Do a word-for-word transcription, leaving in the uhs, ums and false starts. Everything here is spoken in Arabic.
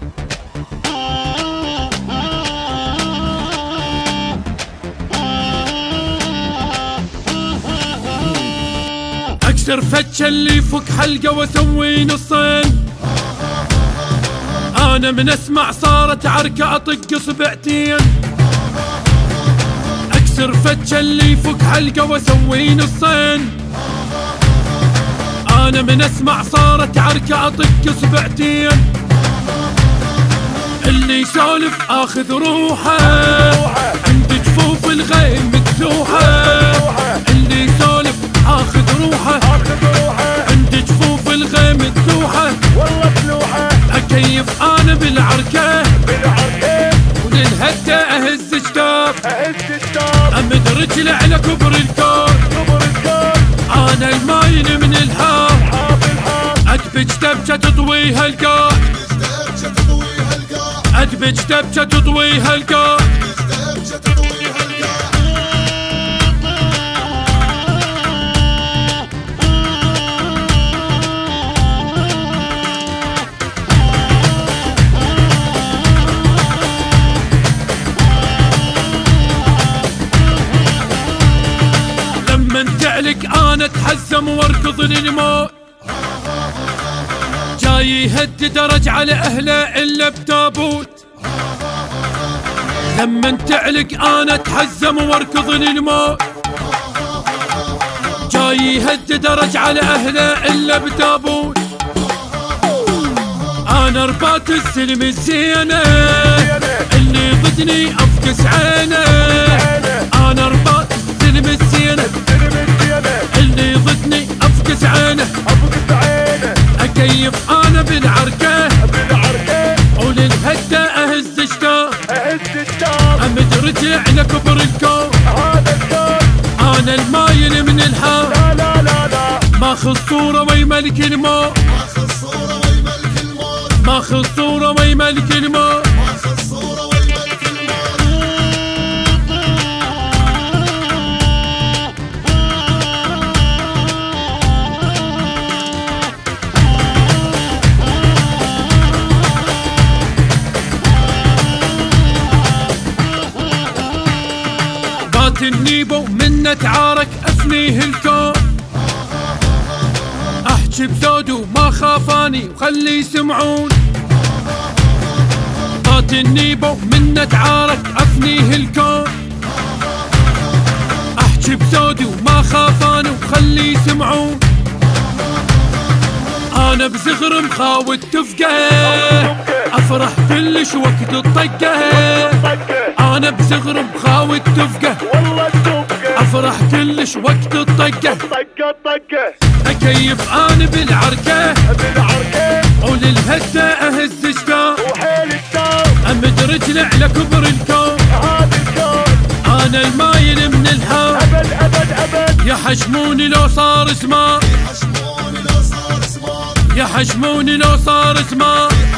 اكسر فتشة اللي يفك حلقة واسوي نصين. انا من اسمع صارت عركة اطق صبعتين. اكسر فتشة اللي يفك حلقة واسوي نصين. انا من اسمع صارت عركة اطق صبعتين. اللي يسولف اخذ روحه عند جفوف الغيم متلوحة. اللي يسولف اخذ روحه عند جفوف الغيم متلوحة. والله تلوحة اكيف انا بالعركة بالعركة وللهدة اهز جداب. اهز الدار امد رجلي على كبر الكون. كبر الكون انا الماين من الهار. حاف الحار ادبج دبجة تطويها القاع. ادبج دبجة تطويها القاع. لما تعلق انا اتحزم واركض للموت. جاي يهدد درج على اهله الا بتابوت. لما تعلق انا اتحزم واركض للموت. جاي يهدد درج على اهله الا بتابوت. انا رباط السلم الزينه اللي ضدني افكس عينه. انا رباط السلم الزينه اللي ضدني افكس عينه. اكيف انا بالعركة بالعركة وللهدة اهز جدار. اهز الدار امد رجلي على كبر الكون. هذا الكون انا المايل من الهار. لا لا لا لا ماخذ صورة وي ملك الموت. ماخذ صورة وي ملك الموت. بات النيبو من اتعارك افنيه الكون. احجي بزودو ما خافاني وخلي يسمعون. بات النيبو من اتعارك افنيه الكون. احجي بزودو ما خافاني وخلي يسمعون. انا بزغر مخاوت تفقه افرح كلش وقت الطقه. انا بزغر مخاوت تفقه والله تبقى افرح كلش وقت الطقه. طقة طقة اكيف انا بالعركة بالعركة وللهدة اهز جدار. وحيل الدار امد رجلي على كبر الكون. هذا الكون انا المايل من الهار. ابد ابد ابد يحشموني لو صار زمان. يحشموني لو صار زمان.